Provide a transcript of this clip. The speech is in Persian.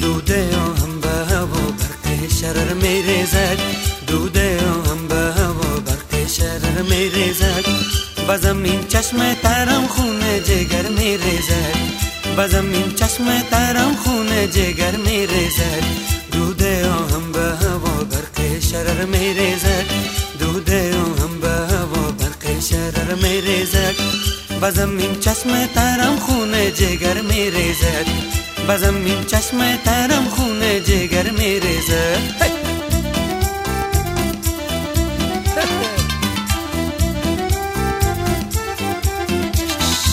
دوده هم به هوا برق شرر میریزد، دوده هم به هوا برق شرر میریزد. با زمین چشم ترم خون جگر میریزد، با زمین چشم ترم خون جگر میریزد. دوده هم به هوا برق شرر میریزد، دوده هم به هوا برق شرر میریزد. با زمین چشم ترم خون جگر میریزد، با زمین چشم ترم خون جگر میریزد.